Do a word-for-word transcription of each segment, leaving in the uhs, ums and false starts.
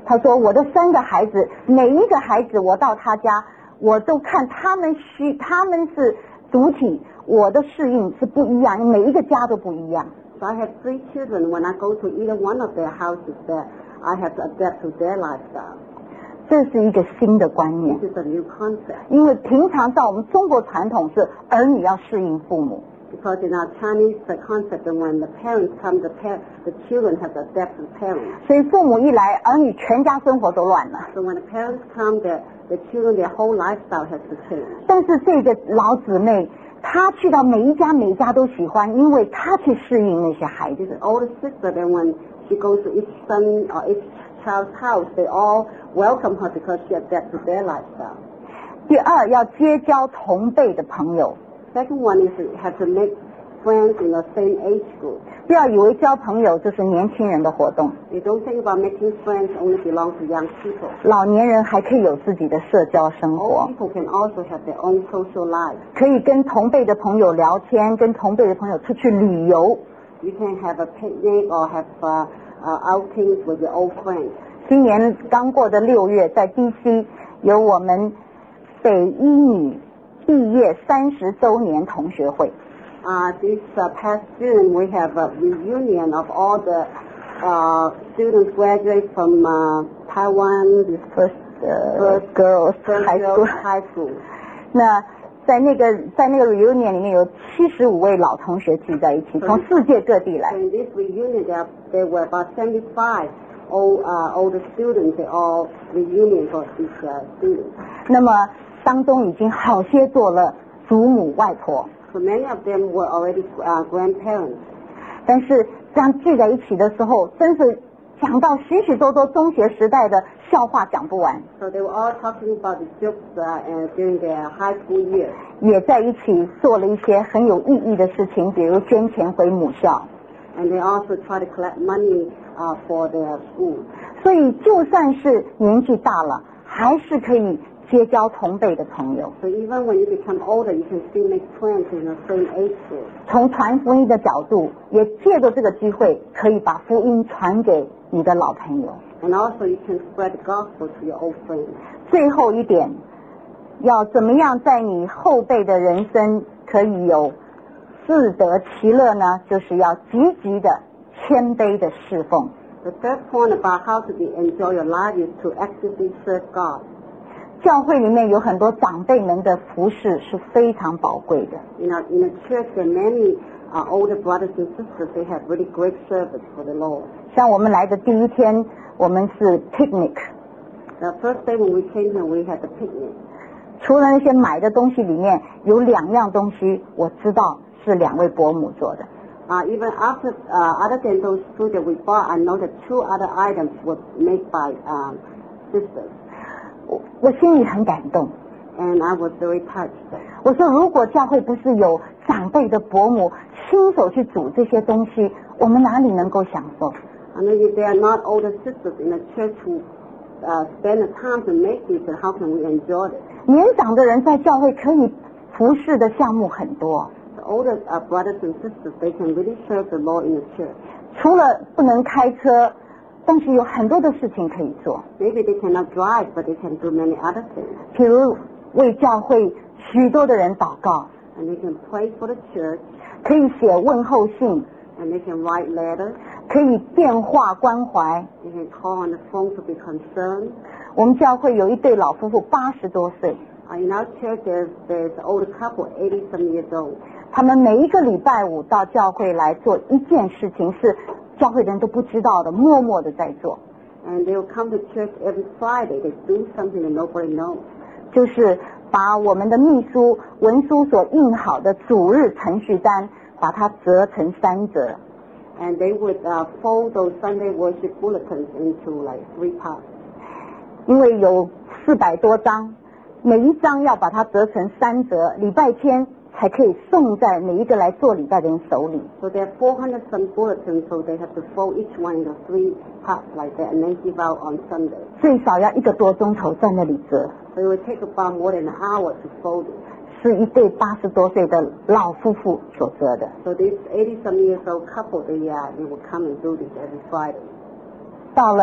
他说我的三个孩子，每一个孩子我到他家，我都看他们需他们是主体，我的适应是不一样，每一个家都不一样。 So I have three children. When I go to either one of their houses, that I have to adapt to their lifestyle. 这是一个新的观念。 This is a new concept. 因为平常在我们中国传统是儿女要适应父母。 Because in our Chinese the concept, that when the parents come, the par the children have to adapt to the parents. 所以父母一来，儿女全家生活都乱了。 So when the parents come, the the children, their whole lifestyle has to change. 但是这个老姊妹，她去到每一家每一家都喜欢，因为她去适应那些孩子。 This older sister, then when she goes to each son or each child's house, they all welcome her because she adapts to their lifestyle. 第二，要结交同辈的朋友。 Second one is you have to make friends in the same age group. 不要以为交朋友就是年轻人的活动。 You don't think about making friends only belong to young people. 老年人还可以有自己的社交生活。 Old people can also have their own social life. 可以跟同辈的朋友聊天，跟同辈的朋友出去旅游。 You can have a picnic or have uh, uh, outings with your old friends. 今年刚过的六月，在 D C 有我们北一女毕业三十周年同学会。 Uh, this uh, past June, we have a reunion of all the uh, students graduate from uh, Taiwan, the first, uh, first girls first high school. High school. 那在那个在那个 reunion 里面有七十五位老同学聚在一起，从世界各地来。 In this reunion, there there were about seventy-five old uh, older students. They all reunion for these uh, students. 那么当中已经好些做了祖母外婆。 So many of them were already uh, grandparents. 但是这样聚在一起的时候，真是讲到许许多多中学时代的笑话讲不完。 So they were all talking about the jokes uh, uh, during their high school years. 也在一起做了一些很有意义的事情，比如捐钱回母校。 And they also try to collect money uh, for their school. 所以就算是年纪大了，还是可以结交同辈的朋友。 So even when you become older, you can still make friends in the same age group. 从传福音的角度，也借着这个机会，可以把福音传给你的老朋友。 And also you can spread the gospel to your old friends. 最后一点，要怎么样在你后辈的人生可以有自得其乐呢？就是要积极的、谦卑的侍奉。 The third point about how to be, enjoy your life is to actively serve God. 教会里面有很多长辈们的服侍是非常宝贵的。 In a, in a church, there are many uh, older brothers and sisters. They have really great service for the Lord. 像我们来的第一天，我们是 picnic。 The first day when we came here, we had the picnic. 除了那些买的东西里面，有两样东西我知道是两位伯母做的。 Uh, even after, uh, other than those food that we bought, I know that two other items were made by um, sisters. 我我心里很感动。 And I was very touched. 我说，如果教会不是有长辈的伯母亲手去煮这些东西，我们哪里能够享受？ I mean, if there are not older sisters in the church who uh, spend the time to make this, then how can we enjoy it? 年长的人在教会可以服侍的项目很多。 The older uh, brothers and sisters, they can really serve the Lord in the church. 除了不能开车，但是有很多的事情可以做。 Maybe they cannot drive, but they can do many other things. 譬如为教会许多的人祷告， And they can pray for the church, 可以写问候信， and they can write letters, 可以电话关怀。 they can call on the phone to be concerned. 我们教会有一对老夫妇八十多岁， Uh, in our church, there's, there's an older couple, eighty-some years old. 他们每一个礼拜五到教会来做一件事情，是教会人都不知道的，默默的在做。 And they will come to church every Friday. They do something that nobody knows. 就是把我们的秘书文书所印好的主日程序单，把它折成三折。 And they would uh, fold those Sunday worship bulletins into like three parts. 因为有四百多张，每一张要把它折成三折，礼拜天才可以送在每一个来做礼拜的人手里。 So there are four hundred some bulletins, so they have to fold each one into three parts like that, and then give out on Sunday. 最少要一个多钟头在那里折。 So it would take about more than an hour to fold it. 是一对八十多岁的老夫妇所折的。 So this eighty some years old couple, they uh, they would come and do this every Friday. 到了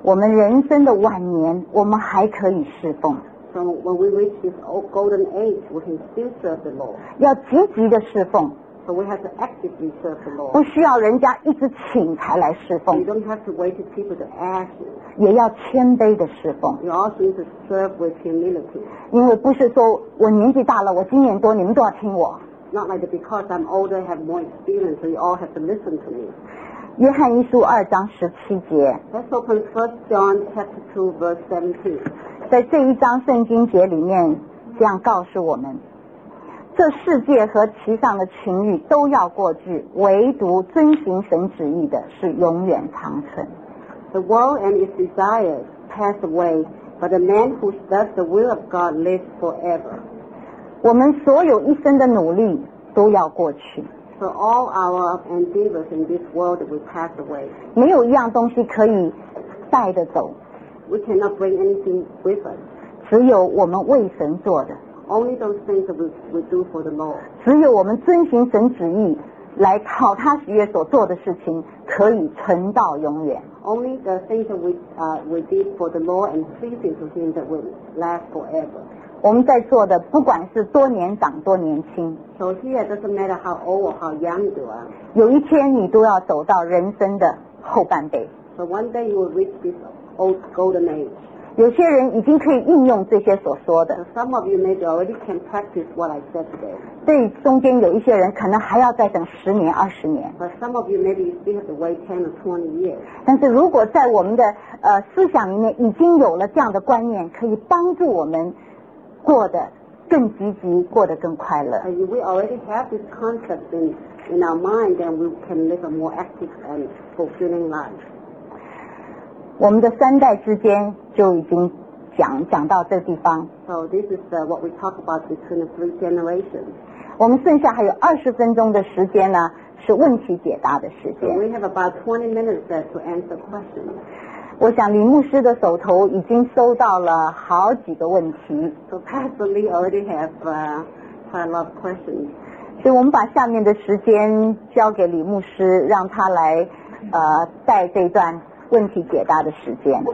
我们人生的晚年，我们还可以侍奉。 So when we reach this old golden age, we can still serve the Lord. 要积极的侍奉。 So we have to actively serve the Lord. 不需要人家一直请才来侍奉。 You don't have to wait for people to ask you. 也要谦卑的侍奉。 You also need to serve with humility. 因为不是说我年纪大了，我经验多，你们都要听我。 Not like because I'm older, have more experience, so you all have to listen to me. 约翰一书二章十七节。 Let's open First John chapter two, verse seventeen. 在这一章圣经节里面，这样告诉我们：这世界和其上的情欲都要过去，唯独遵行神旨意的是永远长存。 The world and its desires pass away, but the man who does the will of God lives forever. 我们所有一生的努力都要过去。 So all our endeavors in this world will pass away. 没有一样东西可以带着走。 We cannot bring anything with us. 只有我们为神做的。 Only those things that we, we do for the Lord. 只有我们遵行神旨意来讨他喜悦所做的事情，可以存到永远。 Only the things that we, uh, we did for the Lord and pleasing to Him that will last forever. 我们在做的，不管是多年长多年轻。 So here, it doesn't matter how old or how young you are. 有一天你都要走到人生的后半辈。 So one day you will reach this old golden age. 有些人已经可以应用这些所说的。 So some of you maybe already can practice what I said today. 对中间有一些人可能还要再等十年、二十年。 But some of you maybe you still have to wait ten or twenty years. 但是如果在我们的呃思想里面已经有了这样的观念，可以帮助我们过得更积极，过得更快乐。 And we already have this concept in in our mind, then we can live a more active and fulfilling life. 我们的三代之间就已经讲讲到这地方。 So this is uh, what we talk about between the three generations. 我们剩下还有二十分钟的时间呢，是问题解答的时 So 间。 we have about twenty minutes there to answer questions. 我想李牧师的手头已经收到了好几个问题， So Pastor Lee already have uh, quite a lot of questions. 所以我们把下面的时间交给李牧师，让他来呃带这段问题解答的时间。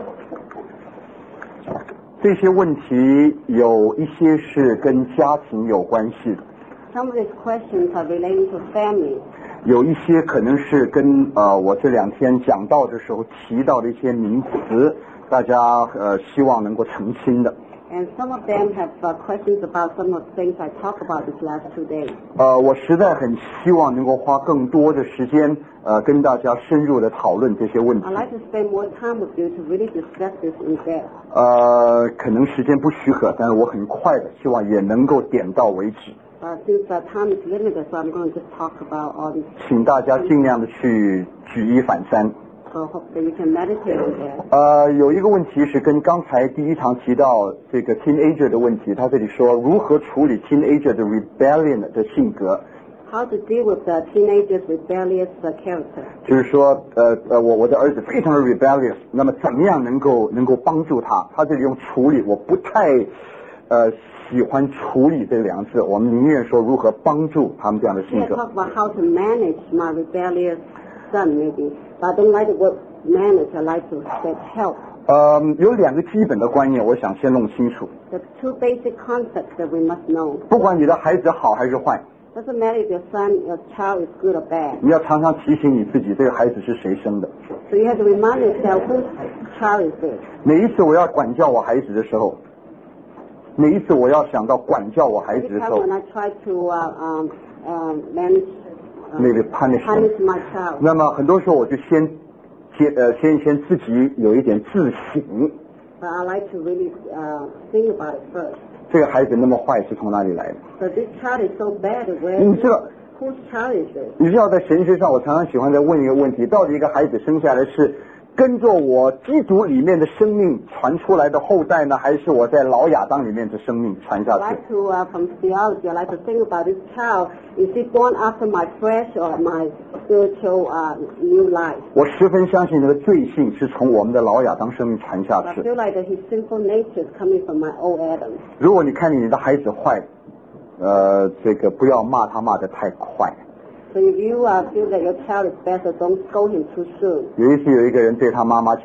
这些问题有一些是跟家庭有关系的， Some of these questions are relating to family. 有一些可能是跟呃我这两天讲道的时候提到的一些名词，大家呃希望能够澄清的。 And some of them have uh, questions about some of the things I talked about these last two days. 呃，我实在很希望能够花更多的时间，呃，跟大家深入的讨论这些问题。 I'd like to spend more time with you to really discuss this in depth. 呃，可能时间不许可，但是我很快的，希望也能够点到为止。 Uh, since uh, time is limited, so I'm going to just talk about all these. 请大家尽量的去举一反三。 So hopefully you can meditate on that. 呃，有一个问题是跟刚才第一堂提到这个 teenager 的问题，他这里说如何处理 teenager 的 rebellion 的性格。 How to deal with the teenagers' rebellious uh, character. 就是说，呃呃，我我的儿子非常的 rebellious， 那么怎么样能够能够帮助他？他这里用处理，我不太呃喜欢处理这两个字，我们宁愿说如何帮助他们这样的性 Here I 格。 talk about how to manage my rebellious son, maybe. But I don't like the word manage. I like to say help. 呃，有两个基本的观念，我想先弄清楚。 The two basic concepts that we must know. 不管你的孩子好还是坏， Doesn't matter if your son, your child is good or bad. 你要常常提醒你自己，这个孩子是谁生的。 So you have to remind yourself whose child is this. 每一次我要管教我孩子的时候，每一次我要想到管教我孩 Every 子的时 time 候 when I try to uh, um, um, manage, uh, ，maybe punish them punish my child. 那么很多时候我就先先呃先先自己有一点自省， But I like to really uh, think about it first. 这个孩子那么坏是从哪里来的？ So this child is so bad. Where 你知道， whose child is this? 你知道在神学上，我常常喜欢在问一个问题：到底一个孩子生下来是跟着我基督里面的生命传出来的后代呢，还是我在老亚当里面的生命传下 I 去？ like to, uh, from theology, I like to think about this child. Is he born after my flesh or my spiritual uh, new life? 我十分相信这个罪性是从我们的老亚当生命传下 I 去。 feel like that his sinful nature is coming from my old Adam. 如果你看见你的孩子坏，呃，这个不要骂他骂得太快。 So if you uh, feel that your child is bad, so don't scold him too soon. 有一次有一个人对他妈妈讲，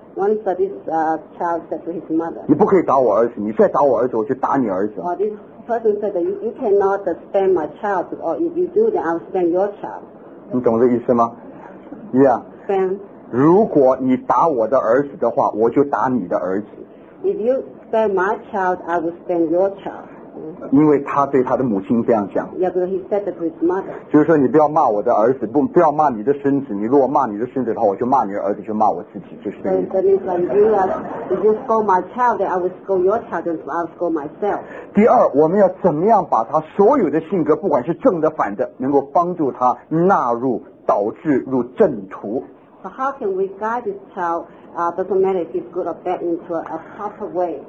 Once uh, this uh, child said to his mother, 你不可以打我儿子，你再打我儿子，我就打你儿子。 or this person said that you, you cannot uh, spank my child, or if you do, then I'll spank your child. 你懂这意思吗？一样。 Spank. 如果你打我的儿子的话，我就打你的儿子。 If you spank my child, I will spank your child. 因为他对他的母亲这样讲， Yeah, because he said that to his mother. 就是说你不要骂我的儿子，不不要骂你的孙子，你如果骂你的孙子的话，我就骂你的儿子，就骂我自己，就是这 So 个意思。 that means like if you, uh, if you scold my child, then I will scold your child, and I'll scold myself. 第二，我们要怎么样把他所有的性格，不管是正的反的，能够帮助他纳入导致入正途。 So how can we guide this child, uh, doesn't matter if he's good or bad, into a, a proper way?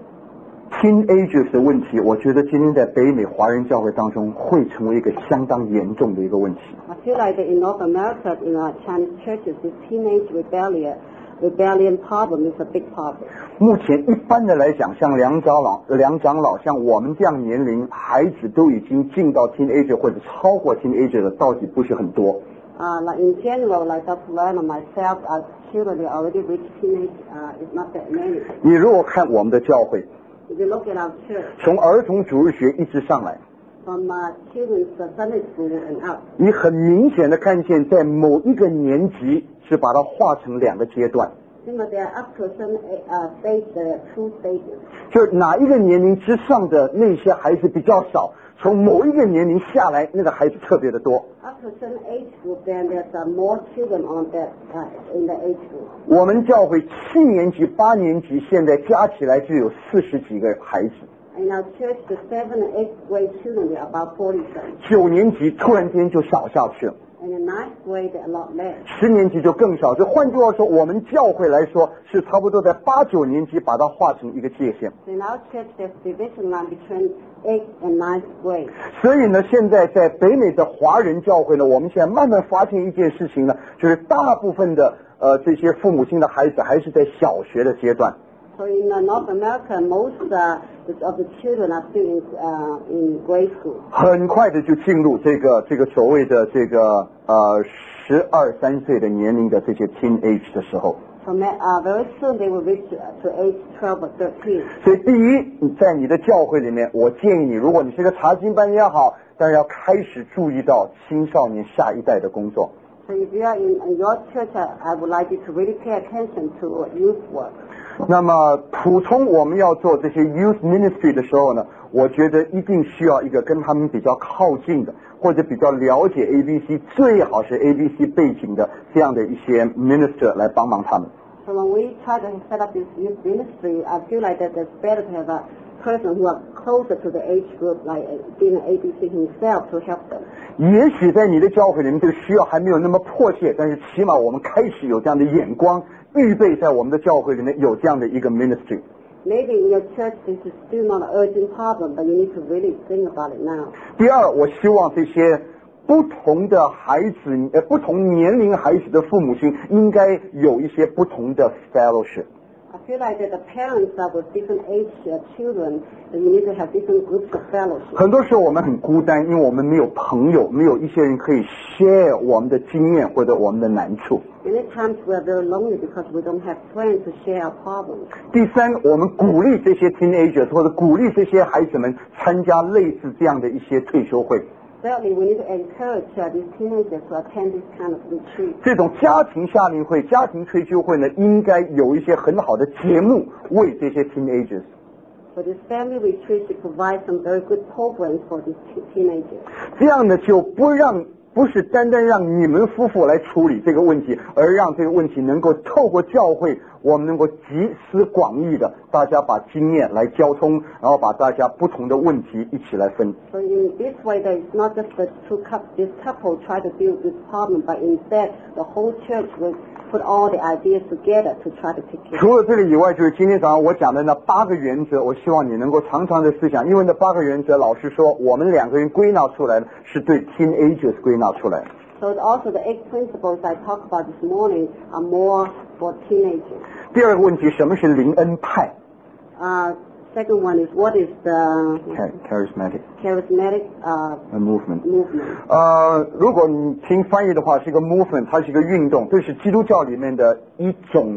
Teenagers 的问题，我觉得今天在北美华人教会当中会成为一个相当严重的一个问题。 I feel like that in North America, in our Chinese churches, this teenage rebellion, rebellion problem is a big problem. 目前一般的来讲，像梁长老、梁长老，像我们这样年龄，孩子都已经进到 teenager 或者超过 teenager 的，到底不是很多。 Uh, like in general, like Doctor Ryan and myself, our children they already reached teenage. Uh, it's not that many. 你如果看我们的教会， If you look at our church, 从儿童主日学一直上来， from uh, children's uh, Sunday school and up, 你很明显的看见，在某一个年级是把它划成两个阶段， you know, they are up to a certain uh, stage, there are two stages. 就是哪一个年龄之上的那些孩子比较少，从某一个年龄下来，那个孩子特别的多。 Up to a certain age group, then there's uh, more children on that uh, in the age group. 我们教会七年级、八年级现在加起来就有四十几个孩子， In our church, the seventh and eighth grade children, there are about forty some. 九年级突然间就少下去了。 In the ninth grade, a lot less. 十年级就更少，这换句话说，我们教会来说是差不多在八九年级把它划成一个界限。 So in our church, there's division line between eighth and ninth grade. 所以呢，现在在北美的华人教会呢，我们现在慢慢发现一件事情呢，就是大部分的呃这些父母亲的孩子还是在小学的阶段。 So in uh, North America, most uh, of the children are still in, uh, in grade school. 很快的就进入这个这个所谓的这个呃十二三岁的年龄的这些 teenage 的时候。 So uh, very soon they will reach uh, to age twelve or thirteen. 所以第一，在你的教会里面，我建议你，如果你是个查经班也好，但是要开始注意到青少年下一代的工作。 So if you are in, in your church, I, I would like you to really pay attention to youth work. 那么普通我们要做这些 youth ministry 的时候呢，我觉得一定需要一个跟他们比较靠近的，或者比较了解 A B C， 最好是 A B C 背景的这样的一些 minister 来帮忙他们。 So when we try to set up this youth ministry, I feel like that it's better to have a person who are closer to the age group, like being an A B C himself, to help them. 也许在你的教会里面这个需要还没有那么迫切，但是起码我们开始有这样的眼光，预备在我们的教会里面有这样的一个 ministry。 Maybe in your church this is still not an urgent problem, but you need to really think about it now. 第二，我希望这些不同的孩子，呃，不同年龄孩子的父母亲应该有一些不同的 fellowship。 I feel like that the parents are with different age uh, children, and you need to have different groups of fellowship. 很多时候我们很孤单，因为我们没有朋友，没有一些人可以 share 我们的经验或者我们的难处。 Many times we are very lonely because we don't have friends to share our problems. 第三，我们鼓励这些 teenagers 或者鼓励这些孩子们参加类似这样的一些退休会。 Thirdly, we need to encourage uh, these teenagers to attend this kind of retreat. 这种家庭夏令会、家庭退休会呢，应该有一些很好的节目为这些 teenagers。 For this family retreat, to provide some very good programs for these te- teenagers. 这样呢，就不让不是单单让你们夫妇来处理这个问题，而让这个问题能够透过教会，我们能够集思广益的，大家把经验来交通，然后把大家不同的问题一起来分。 So in this way, that it's not just the two couple, this couple try to deal with this problem, but instead the whole church will put all the ideas together to try to take care. 除了这个以外，就是今天早上我讲的那八个原则，我希望你能够常常的思想，因为那八个原则，老实说，我们两个人归纳出来的是对 teenagers 归纳出来的。 So also the eight principles I talked about this morning are more for teenagers. 第二个问题，什么是灵恩派 Uh, second one is what is the ？charismatic charismatic uh, movement。 movement? 呃，如果你听翻译的话，是一个 movement，它是一个运动，这是基督教里面的一种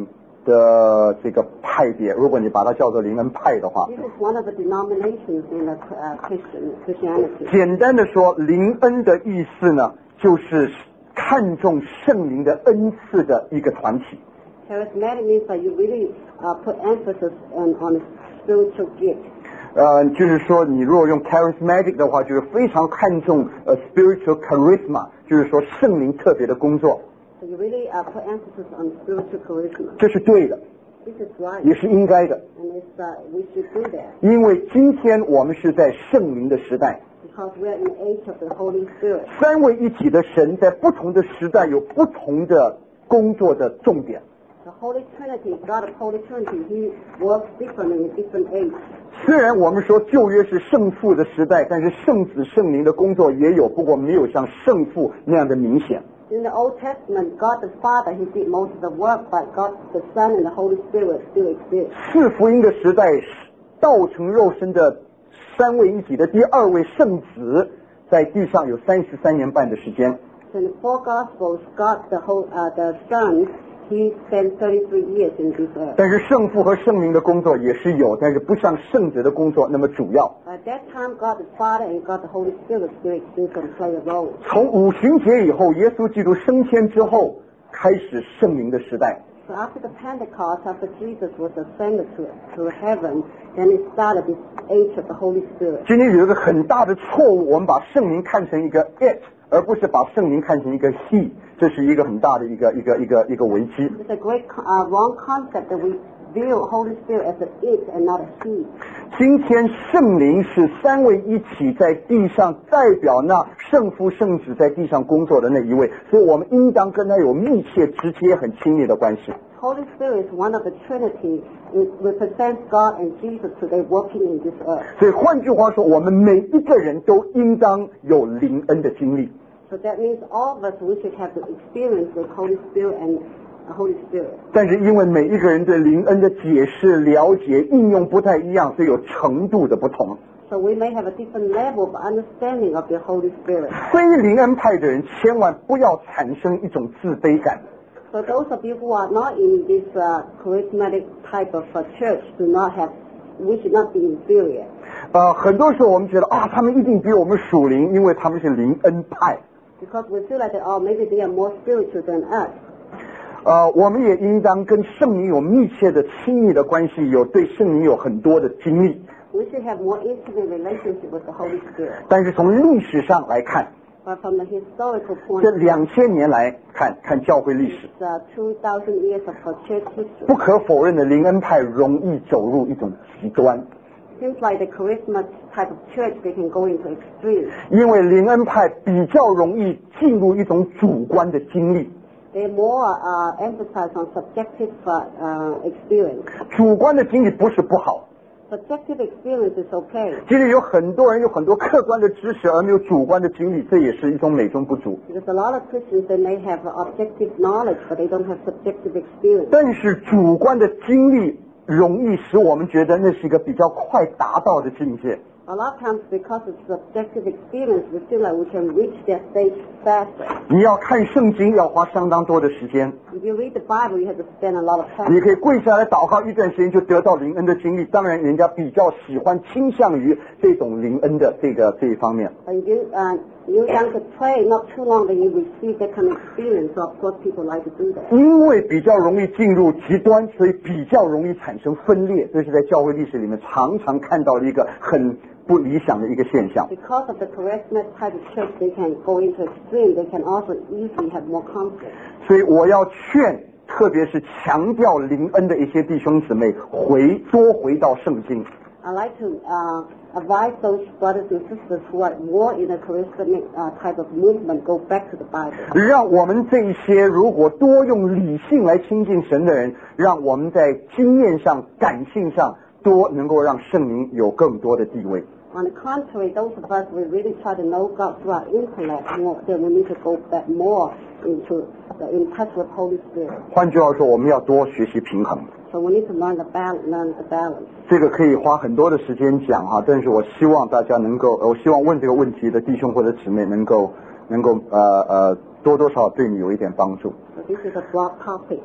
的这个派别，如果你把它叫做灵恩派的话。 This is one of the denominations in the uh, Christian Christianity. 简单的说，灵恩的意思呢，就是看重圣灵的恩赐的一个团体。 Charismatic means that you really uh, put emphasis on, on spiritual gift. 呃，就是说，你如果用 charismatic 的话，就是非常看重呃 spiritual charisma， 就是说圣灵特别的工作。 So you really uh, put emphasis on spiritual charisma. 这是对的， This is right. 也是应该的。 And it's, uh, we should do that. 因为今天我们是在圣灵的时代， Because we are in the age of the Holy Spirit. 三位一体的神在不同的时代有不同的工作的重点。 The Holy Trinity, God of Holy Trinity, He works differently in different age. 虽然我们说旧约是圣父的时代，但是圣子圣灵的工作也有，不过没有像圣父那样的明显。 In the Old Testament, God the Father, He did most of the work, but God the Son and the Holy Spirit still exist. 四福音的时代，道成肉身的三位一体的第二位圣子，在地上有三十三年半的时间。 So in the four Gospels, God the whole, uh, the Son, He spent thirty-three years in this earth. 但是圣父和圣灵的工作也是有，但是不像圣子的工作那么主要。 At that time, God the Father and God the Holy Spirit still exist and play a role. 从五旬节以后，耶稣基督升天之后，开始圣灵的时代。 So after the Pentecost, after Jesus was ascended to, to heaven, then it started this age of the Holy Spirit. 今天有一个很大的错误，我们把圣灵看成一个 it， 而不是把圣灵看成一个 he， 这是一个很大的一个一个一个一个危机。 It's a great uh, wrong concept that we view Holy Spirit as an it and not a he. 今天圣灵是三位一体在地上代表那圣父圣子在地上工作的那一位，所以我们应当跟他有密切直接很亲密的关系。 Holy Spirit is one of the Trinity. It represents God and Jesus today working in this earth. 所以换句话说，我们每一个人都应当有灵恩的经历。 So that means all of us, we should have the experience with Holy Spirit and the Holy Spirit. 但是因为每一个人对灵恩的解释、了解、应用不太一样，所以有程度的不同。 So we may have a different level of understanding of the Holy Spirit. 非灵恩派的人千万不要产生一种自卑感。 So those of you who are not in this uh, charismatic type of uh, church do not have, we should not be inferior. 呃，很多时候我们觉得啊，他们一定比我们属灵，因为他们是灵恩派。 Because we feel like, that, oh, maybe they are more spiritual than us. 呃，我们也应当跟圣灵有密切的、亲密的关系，有对圣灵有很多的经历。 We should have more intimate relationship with the Holy Spirit. 但是从历史上来看， But from the historical point, 这两千年来看看教会历史， it's uh, two thousand years of uh, church history. 不可否认的，灵恩派容易走入一种极端， Seems like the charisma type of church, they can go into extremes. 因为灵恩派比较容易进入一种主观的经历。 They more uh, emphasize on subjective uh, uh, experience. 主观的经历不是不好， Subjective experience is okay. 其实有很多人有很多客观的知识，而没有主观的经历，这也是一种美中不足。 Because a lot of Christians, they may have objective knowledge, but they don't have subjective experience. 但是主观的经历容易使我们觉得那是一个比较快达到的境界。 A lot of times, because of subjective experience, we feel like we can reach that stage faster. 你要看圣经要花相当多的时间， If you read the Bible, you have to spend a lot of time. 你可以跪下来祷告一段时间就得到灵恩的经历。当然，人家比较喜欢倾向于这种灵恩的这个这一方面。 But if you, uh, you down to pray not too long, then you receive that kind of experience. So of course, people like to do that. 因为比较容易进入极端，所以比较容易产生分裂。这是在教会历史里面常常看到的一个很不理想的一个现象。 Because of the charismatic type of church, they can go into extreme. They can also easily have more conflict. 所以我要劝，特别是强调灵恩的一些弟兄姊妹，回多回到圣经。 I like to uh, advise those brothers and sisters who are more in a charismatic uh, type of movement, go back to the Bible. 让我们这一些如果多用理性来亲近神的人，让我们在经验上、感性上多能够让圣灵有更多的地位。 On the contrary, those of us we really try to know God through our intellect more, then we need to go back more into the, in touch with Holy Spirit. 换句话说，我们要多学习平衡。 So we need to learn the balance, learn the balance. 这个可以花很多的时间讲哈，但是我希望大家能够，我希望问这个问题的弟兄或者姊妹能够能够呃呃多多少少对你有一点帮助。 So this is a broad topic.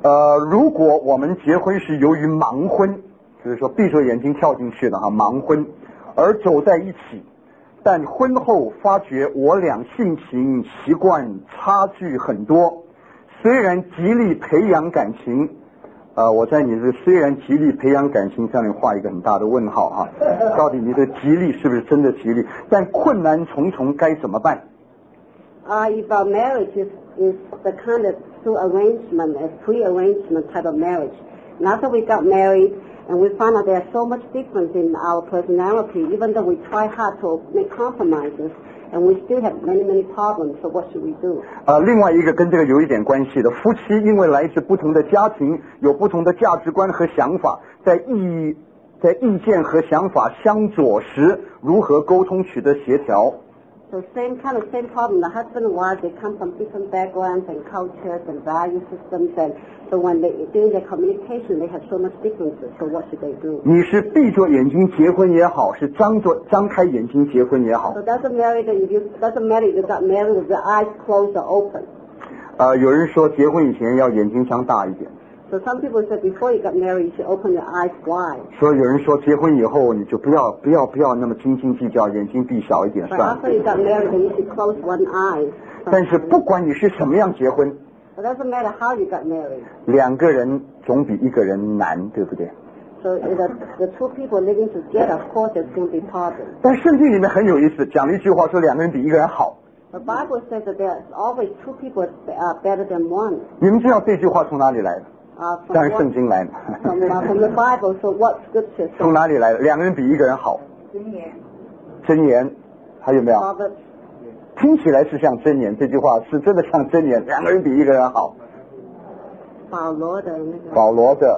呃，如果我们结婚是由于盲婚，就是说闭着眼睛跳进去的哈，盲婚，而走在一起，但婚后发觉我俩性情习惯差距很多，虽然极力培养感情，呃，我在你这虽然极力培养感情上面画一个很大的问号哈，到底你的极力是不是真的极力？但困难重重，该怎么办？ Uh, if our marriage is, is the kind of through arrangement, a pre-arrangement type of marriage, and after we got married and we found out there's so much difference in our personality, even though we try hard to make compromises, and we still have many, many problems, so what should we do? 呃，另外一个跟这个有一点关系的，夫妻因为来自不同的家庭，有不同的价值观和想法，在意在意见和想法相左时，如何沟通取得协调？ So same kind of same problem. The husband and wife, they come from different backgrounds and cultures and value systems, and so when they during their communication, they have so much differences. So what should they do? 你是闭着眼睛结婚也好，是张着张开眼睛结婚也好。 So doesn't matter if you doesn't matter if you got married with the eyes closed or open. 呃，有人说结婚以前要眼睛张大一点。 So some people said before you got married, you should open your eyes wide. 说有人说结婚以后你就不要不要不要那么斤斤计较，眼睛闭小一点 But 算了。 after you got married, then you should close one eye. 但是不管你是什么样结婚， It doesn't matter how you got married. 两个人总比一个人难，对不对？ So the the two people living together, of course, there's going to be problems. 但圣经里面很有意思，讲了一句话说两个人比一个人好。 The Bible says that there's always two people uh, better than one. 你们知道这句话从哪里来的？ Uh, 当 from, 然 what, 圣经来的。 from, uh, from the Bible. So what scripture 从 says? 哪里来的？两个人比一个人好。 箴言。 箴言还有没有？ Proverbs. 听起来是像箴言，这句话是真的像箴言，两个人比一个人好。 保罗的那个。 保罗的，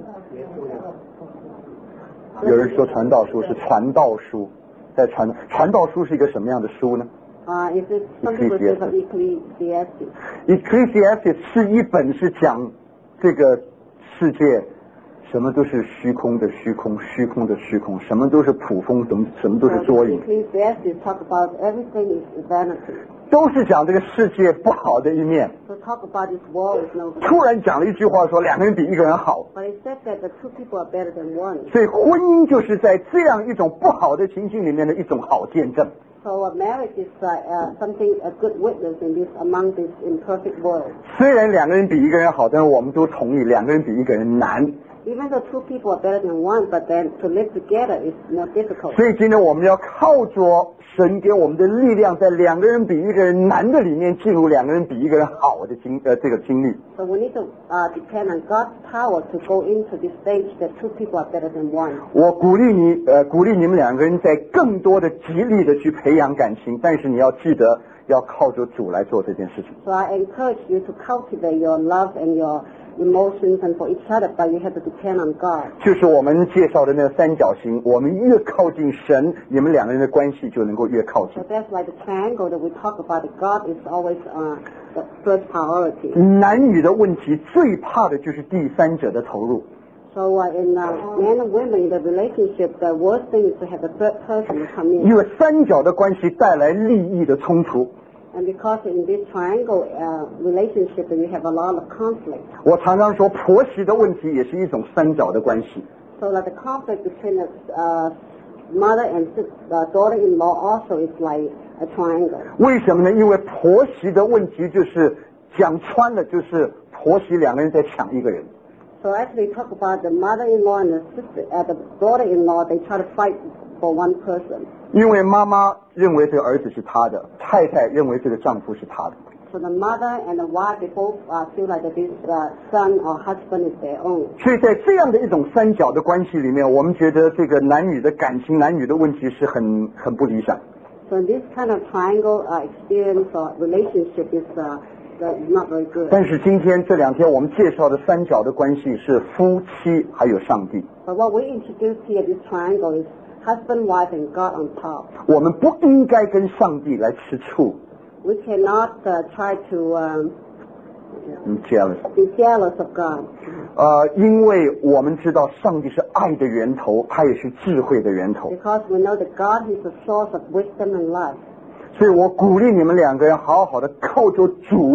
呃有人说传道书是传道书，在传传道书是一个什么样的书呢？ Uh, is it some people say from Ecclesiastes? Ecclesiastes 是一本是讲这个世界什么都是虚空的虚空，虚空的虚空，什么都是捕风，什么什么都是捉影， Ecclesiastes talk about everything is vanity. 都是讲这个世界不好的一面。 So talk about this world is no good. 突然讲了一句话说两个人比一个人好， But it says that the two people are better than one. 所以婚姻就是在这样一种不好的情形里面的一种好见证。 So a marriage is uh, uh, something, a good witness in this, among this imperfect world. 虽然两个人比一个人好，但是我们都同意两个人比一个人难。 Even though two people are better than one, but then to live together is more difficult. 所以今天我们要靠着神给我们的力量，在两个人比一个人难的里面，进入两个人比一个人好的经呃这个经历。 So we need to uh, depend on God's power to go into this stage that two people are better than one. 我鼓励你呃鼓励你们两个人在更多的极力的去培养感情，但是你要记得要靠着主来做这件事情。 So I encourage you to cultivate your love and your emotions and for each other, but you have to depend on God. 就是我们介绍的那个三角形，我们越靠近神，你们两个人的关系就能够越靠近 So。that's why the triangle that we talk about, that God is always uh, the first priority. 男女的问题最怕的就是第三者的投入。 So uh, in uh, men and women in the relationship, the worst thing is to have the third person come 因 in. 为三角的关系带来利益的冲突。 And because in this triangle uh, relationship, you have a lot of conflict. 我常常说，婆媳的问题也是一种三角的关系。 So that the conflict between the uh, mother and sis- uh, daughter-in-law also is like a triangle. 为什么呢？因为婆媳的问题就是讲穿了，就是婆媳两个人在抢一个人。 So actually talk about the mother-in-law and the sister, uh, the daughter-in-law, they try to fight for one person. 因为妈妈认为这个儿子是她的，太太认为这个丈夫是她的。 So the mother and the wife, they both uh, feel like that this uh, son or husband is their own. 所以在这样的一种三角的关系里面，我们觉得这个男女的感情、男女的问题是很很不理想。 So this kind of triangle uh, experience or relationship is uh, uh, not very good. 但是今天这两天我们介绍的三角的关系是夫妻还有上帝。 But what we introduce here, this triangle, is husband, wife, and God on top. 我们不应该跟上帝来吃醋。 We cannot uh, try to um, 嗯 jealous。 be jealous of God. 呃，因为我们知道上帝是爱的源头，他也是智慧的源头， Because we know that God is the source of wisdom and love. 所以我鼓励你们两个人好好的靠着主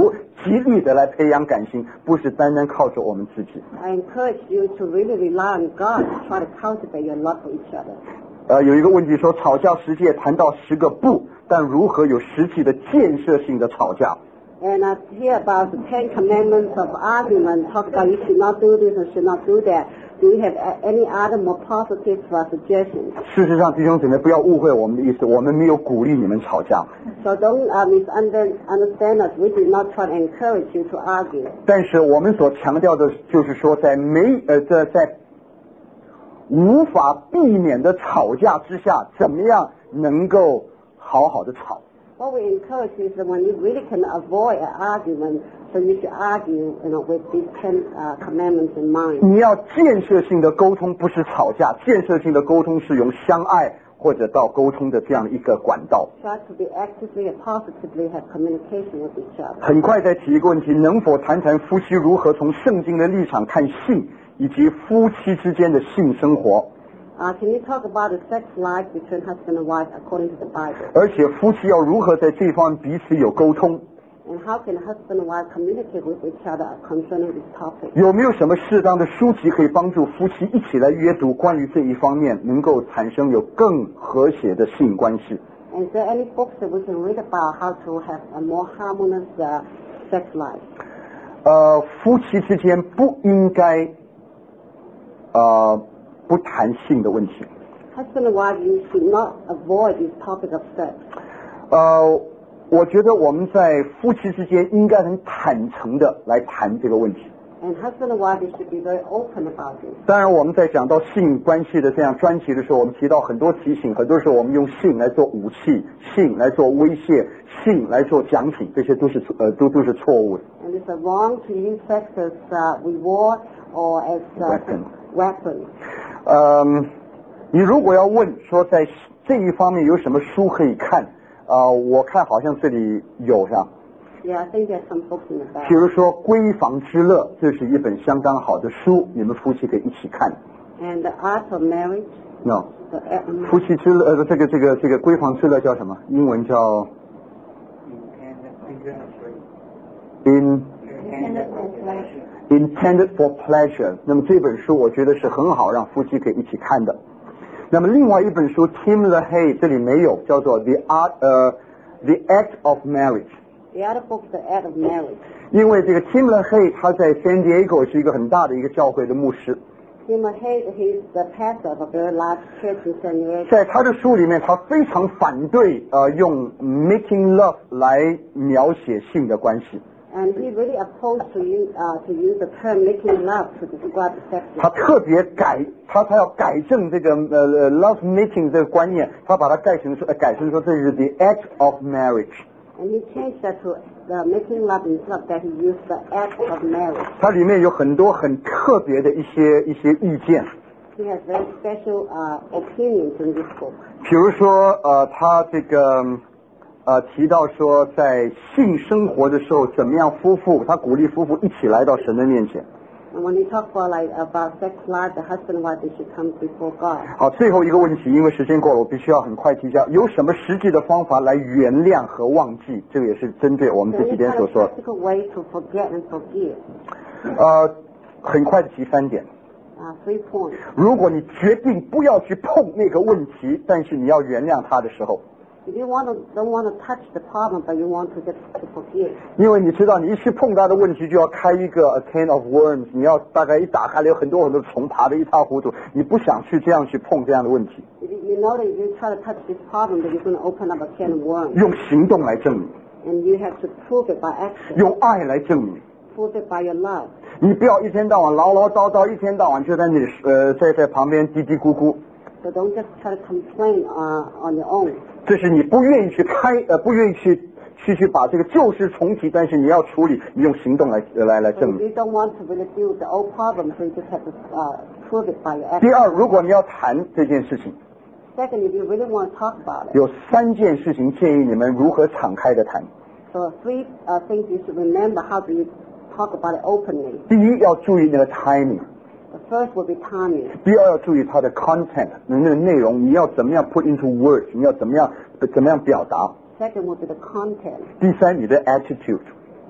极力的来培养感情，不是单单靠着我们自己。 I encourage you to really rely on God to try to cultivate your love for each other. 呃，有一个问题说，吵架十诫谈到十个不，但如何有实际的建设性的吵架？ And I hear about the Ten Commandments of argument, talk about you should not do this and should not do that. Do you have any other more positive uh, suggestions? 事实上，弟兄姊妹不要误会我们的意思，我们没有鼓励你们吵架。 So don't uh, misunderstand us. We did not try to encourage you to argue. 但是我们所强调的就是说，在没呃在在无法避免的吵架之下，怎么样能够好好的吵？ What we encourage is that when you really can avoid an argument, so you should argue, you know, with these ten uh, commandments in mind. 你要建设性的沟通，不是吵架。建设性的沟通是用相爱或者到沟通的这样一个管道。 Try to be actively and positively have communication with each other. 很快再提一个问题，能否谈谈夫妻如何从圣经的立场看性，以及夫妻之间的性生活？ Uh, can you talk about the sex life between husband and wife according to the Bible? 而且夫妻要如何在这方面彼此有沟通？ And how can husband and wife communicate with each other concerning this topic? 有没有什么适当的书籍可以帮助夫妻一起来阅读关于这一方面，能够产生有更和谐的性关系？ And is there any books that we can read about how to have a more harmonious uh, sex life? 呃，夫妻之间不应该呃不谈性的问题。 Husband and wife, you should not avoid this topic of sex. 呃，我觉得我们在夫妻之间应该很坦诚的来谈这个问题。 And husband and wife, you should be very open about this. 当然，我们在讲到性关系的这样专题的时候，我们提到很多提醒，很多时候我们用性来做武器，性来做威胁，性来做奖品，这些都是呃都都是错误的。 And it's wrong to use sex as uh, reward or as uh, Weapon. weapon. 嗯，你如果要问说在这一方面有什么书可以看，啊、呃，我看好像这里有是吧？ Yeah, I think there's some books in the back. 比如说《闺房之乐》，这是一本相当好的书，你们夫妻可以一起看。 And the art of marriage. No， The, uh, 夫妻之乐，呃，这个这个这个闺房之乐叫什么？英文叫 in intended for pleasure。那么这本书我觉得是很好，让夫妻可以一起看的。那么另外一本书 Tim LaHaye 这里没有，叫做 The Art 呃 The Act of Marriage。 the other book, The Art of Marriage. 因为这个 Tim LaHaye 他在 San Diego 是一个很大的一个教会的牧师。 Tim LaHaye, he's the pastor of a very large church in San Diego. 在他的书里面，他非常反对呃用 making love 来描写性的关系。 And he really opposed to use, uh, to use the term making love to describe the sex 他 life. 特别改，他他要改正这个呃 love making 这个观念，他把它改成说，呃改成说这是 the act of marriage。 And he changed that to the making love instead of that he used the act of marriage. 它里面有很多很特别的一些一些意见， He has very special uh, opinions in this book. 比如说呃他这个呃提到说在性生活的时候怎么样夫妇，他鼓励夫妇一起来到神的面前。 And when he talked about like about sex life, the husband and wife they should come before God. 好，最后一个问题，因为时间过了，我必须要很快提一下，有什么实际的方法来原谅和忘记？这个也是针对我们这 Any 几天 kind 所 of 说的。 practical way to forget and forgive. 呃，很快的提三点。 Uh, three points. 如果你决定不要去碰那个问题，但是你要原谅他的时候， If you want to don't want to touch the problem, but you want to just to forgive. 因为你知道，你一去碰他的问题，就要开一个 a can of worms， 你要大概一打开了，有很多很多虫爬得一塌糊涂，你不想去这样去碰这样的问题， If you know that if you try to touch this problem, that you're going to open up a can of worms. 用行动来证明， And you have to prove it by action. 用爱来证明。 Prove it by your love. 你不要一天到晚唠唠叨叨，一天到晚就在那里呃在在旁边嘀嘀咕咕， So don't just try to complain uh, on your own. 这是你不愿意去开呃不愿意去去去把这个旧事重提，但是你要处理，你用行动来来来 So 证 if 明。 you don't want to really deal with the old problem, so you just have to uh, prove it by your 第 action. 二，如果你要谈这件事情， Second, if you really want to talk about it, 有三件事情建议你们如何敞开的谈。 so three uh, things you should remember. How do you talk about it openly? 第一，要注意那个 timing； The first will be timing. 第二，要注意它的 content， 那个内容，你要怎么样 put into words， 你要怎么样怎么样表达； Second will be the content. 第三，你的 attitude。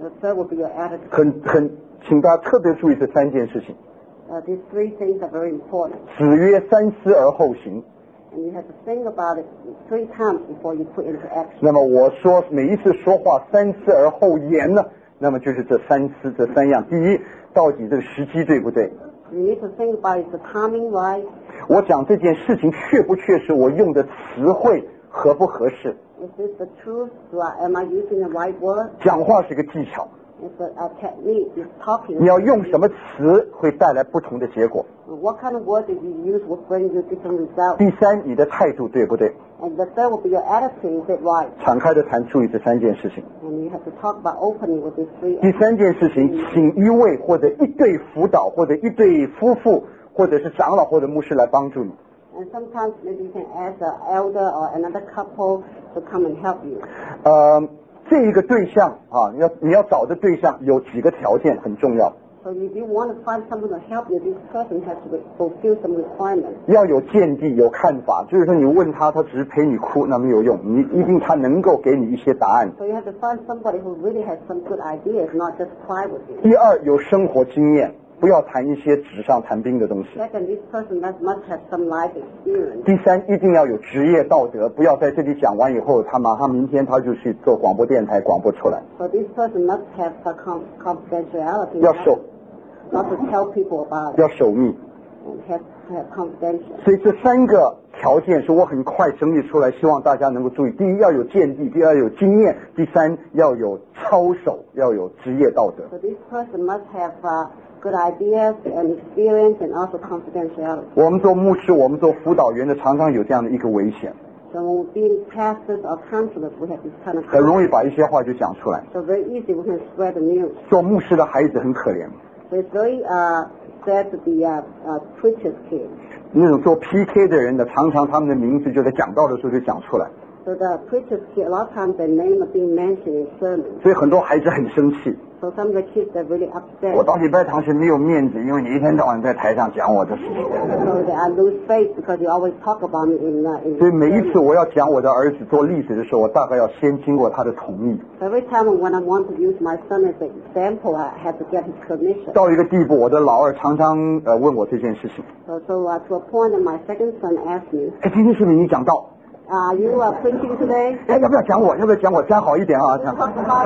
The third will be your attitude. 很很，请大家特别注意这三件事情。 Uh, these three things are very important. 子曰三思而后行。 And you have to think about it three times before you put into action. 那么我说每一次说话三思而后言呢，那么就是这三思这三样。第一，到底这个时机对不对？ You need to think about is the timing right? 我讲这件事情确不确实，我用的词汇合不合适？ Is this the truth? Do I, am I using the right word? 讲话是个技巧， It's a, a technique. It's talking. 你要用什么词会带来不同的结果。 What kind of words that you use will bring you different results. 第三，你的态度对不对？ And the third will be your attitude. Is it right? 敞开的谈，注意这三件事情。 And you have to talk about openly with these three. 第三件事情，请一位或者一对辅导，或者一对夫妇，或者是长老或者牧师来帮助你。 And sometimes maybe you can ask an elder or another couple to come and help you. 呃，这一个对象啊，你要你要找的对象有几个条件很重要。 So if you want to find someone to help you, this person has to fulfill some requirements. 要有见地，有看法，就是说你问他，他只是陪你哭，那没有用，你一定他能够给你一些答案。 So you have to find somebody who really has some good ideas, not just cry with you. 第二，有生活经验，不要谈一些纸上谈兵的东西。 Second, this person must, must have some life experience. 第三，一定要有职业道德，不要在这里讲完以后，他马上明天他就去做广播电台广播出来。 So this person must have a com- confidentiality. 要守， Not to tell people about it 要守密。 and have, have confidential. 所以这三个条件是我很快整理出来，希望大家能够注意。第一，要有见地；第二，有经验；第三，要有操守，要有职业道德。 So this person must have uh, good ideas and experience and also confidentiality. 我们做牧师，我们做辅导员的，常常有这样的一个危险， So when being pastors or counselors, we have this kind of 很容易把一些话就讲出来。 So very easy we can spread the news. 做牧师的孩子很可怜， So it's very uh, sad to be a, a preacher's kid. 那种做 P K 的人呢，常常他们的名字就在讲道的时候就讲出来， So the preacher's kid, a lot of times their name are being mentioned in sermons. 所以很多孩子很生气。 So some of the kids are really 我 upset. 到礼拜堂是没有面子，因为你一天到晚在台上讲我的事情。 So they I lose faith because you always talk about me in, uh, in 所以每一次 sermons. 我要讲我的儿子做例子的时候，我大概要先经过他的同意。 So every time when I want to use my son as an example, I have to get his permission. 到一个地步，我的老二常常呃问我这件事情。 So, so uh, to a point that my second son asked me, 哎，今天是不是你讲道？ are you uh, preaching today? 哎，要不要讲我？要不要讲我？讲好一点啊！这样 Talk about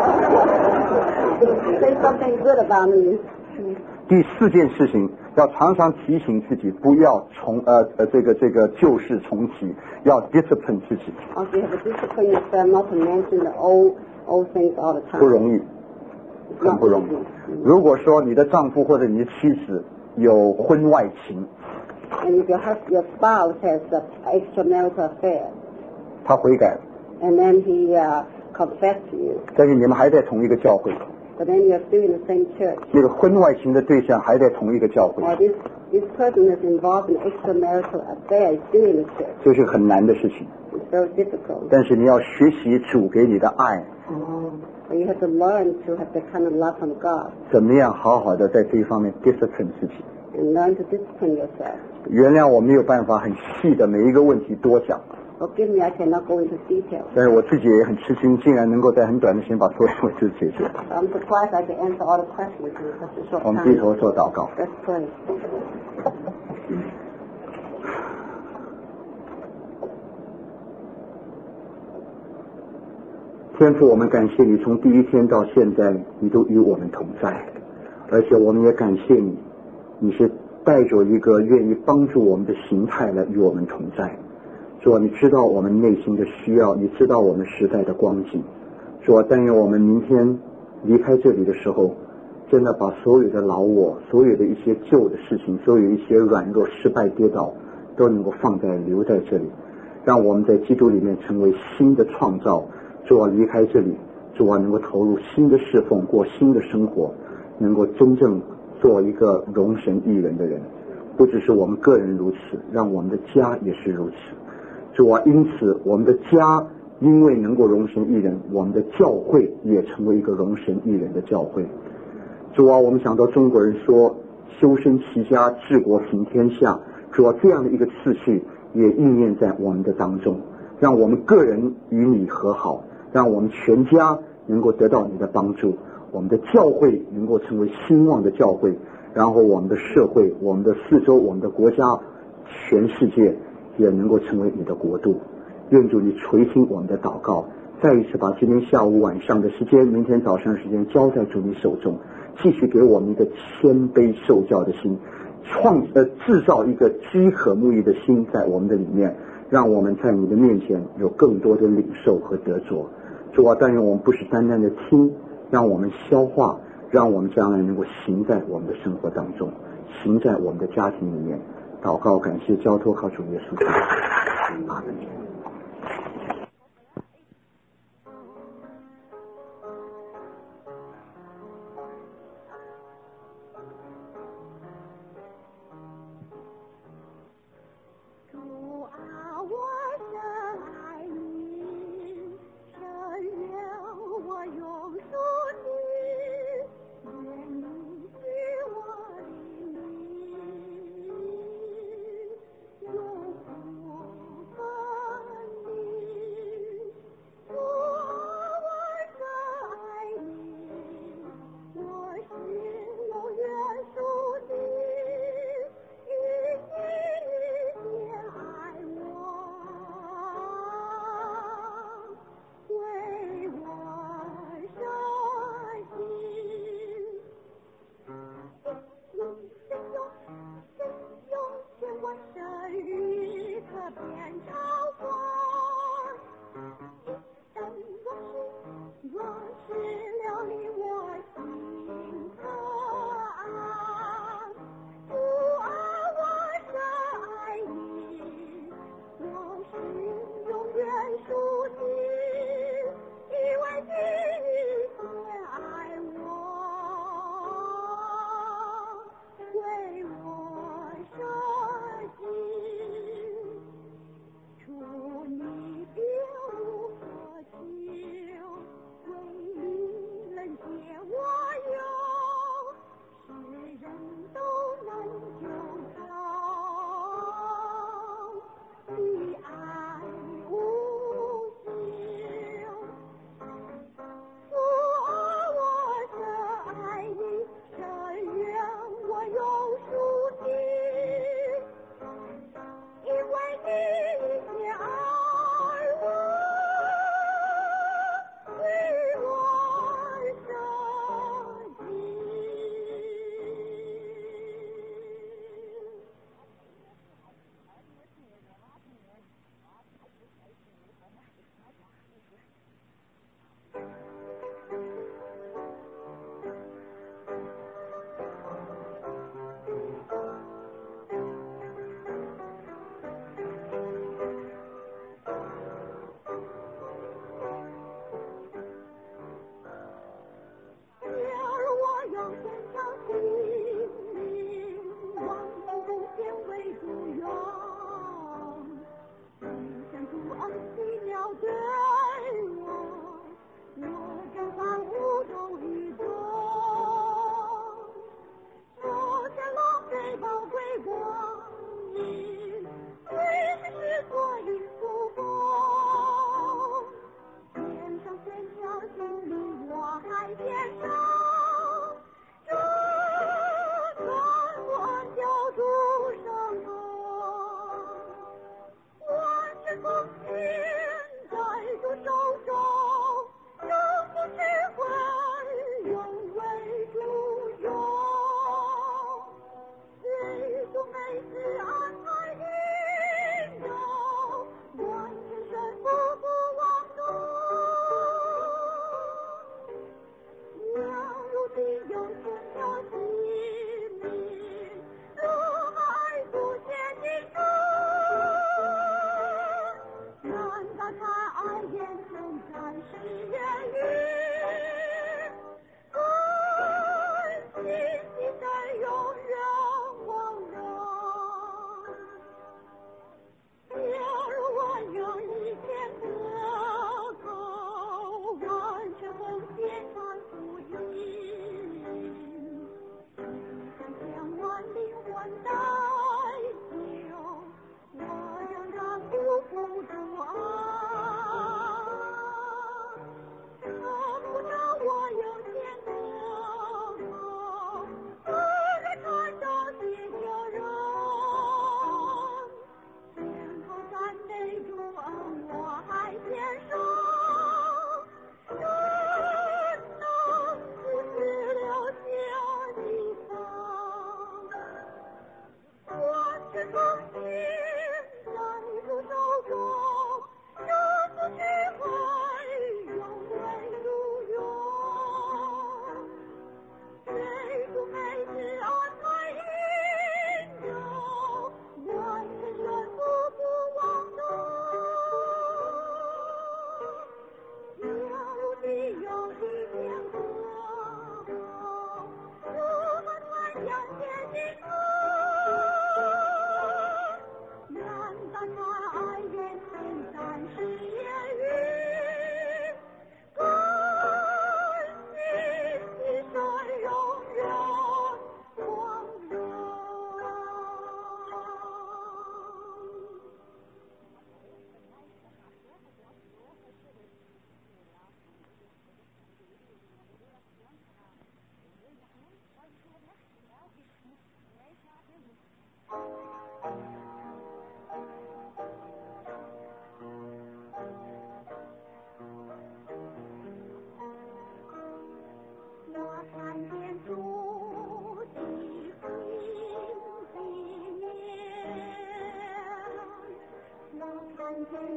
you. Say something good about me. 第四件事情，要常常提醒自己，不要重呃呃这个这个旧事重提，要 discipline 自己， Also, you have to discipline yourself not to mention the old old things all the time. 不容易， It's 很 not 不容易 easy.。 如果说你的丈夫或者你的妻子有婚外情， And if your husband, your spouse has an extramarital affair, 他悔改了， and then he uh, confessed to you, 但是你们还在同一个教会， but then you're still in the same church, 那个婚外情的对象还在同一个教会， or this this person is involved in extramarital affair is still in the church. 这是很难的事情。 It's very difficult. 但是你要学习主给你的爱， But you have to learn to have the kind of love from God 怎么样好好的在这一方面 discipline 自己。 and learn to discipline yourself. 原谅我没有办法很细的每一个问题多讲， Forgive me, I cannot go into details. 但是我自己也很吃惊，竟然能够在很短的时间把所有问题解决。 I'm surprised I can answer all the questions in such a short 我们低 time. 头做祷告。 Let's pray. 天父，我们感谢你，从第一天到现在，你都与我们同在，而且我们也感谢你，你是带着一个愿意帮助我们的形态来与我们同在。主啊，你知道我们内心的需要，你知道我们时代的光景。主啊，但愿我们明天离开这里的时候，真的把所有的老我，所有的一些旧的事情，所有一些软弱、失败、跌倒，都能够放在留在这里，让我们在基督里面成为新的创造。主啊，离开这里，主啊，能够投入新的侍奉，过新的生活，能够真正做一个荣神益人的人。不只是我们个人如此，让我们的家也是如此。主啊，因此我们的家因为能够荣神益人，我们的教会也成为一个荣神益人的教会。主啊，我们想到中国人说修身齐家治国平天下，主啊，这样的一个次序也应验在我们的当中，让我们个人与你和好，让我们全家能够得到你的帮助，我们的教会能够成为兴旺的教会，然后我们的社会、我们的四周、我们的国家、全世界也能够成为你的国度。愿主你垂听我们的祷告，再一次把今天下午晚上的时间，明天早上的时间交在主你手中，继续给我们一个谦卑受教的心，创呃制造一个饥渴慕义的心在我们的里面，让我们在你的面前有更多的领受和得着。主啊，但愿我们不是单单的听，让我们消化，让我们将来能够行在我们的生活当中，行在我们的家庭里面。祷告感谢交托靠主耶稣基督。阿门。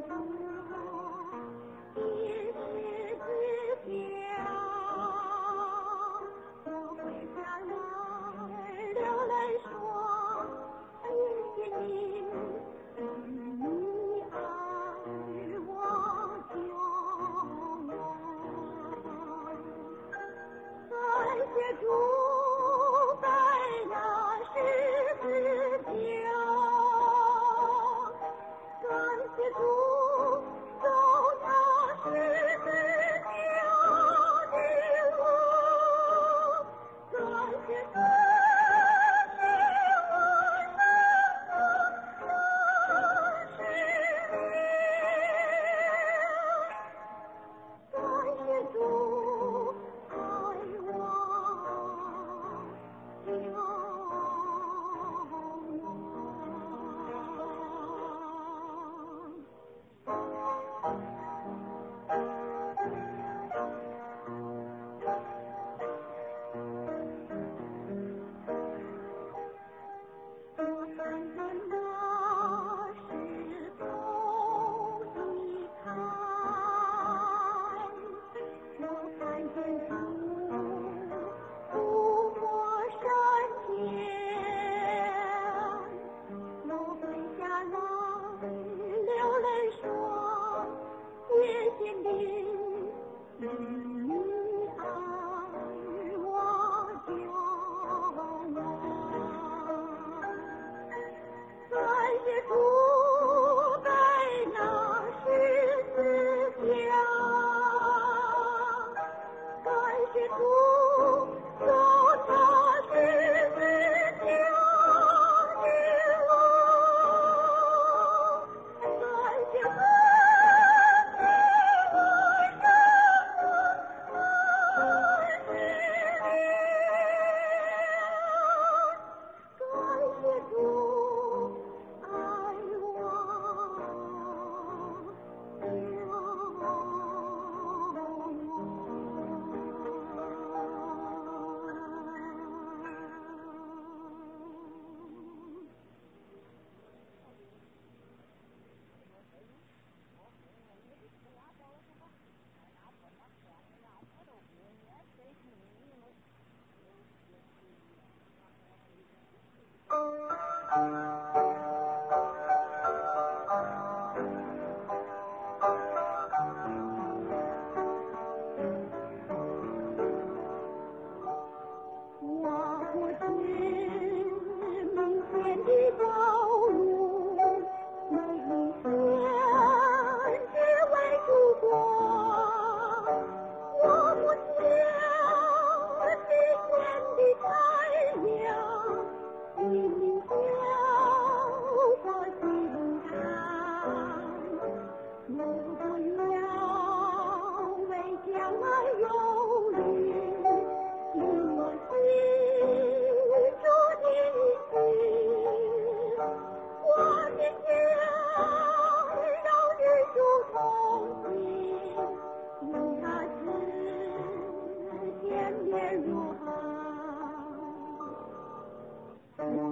如何？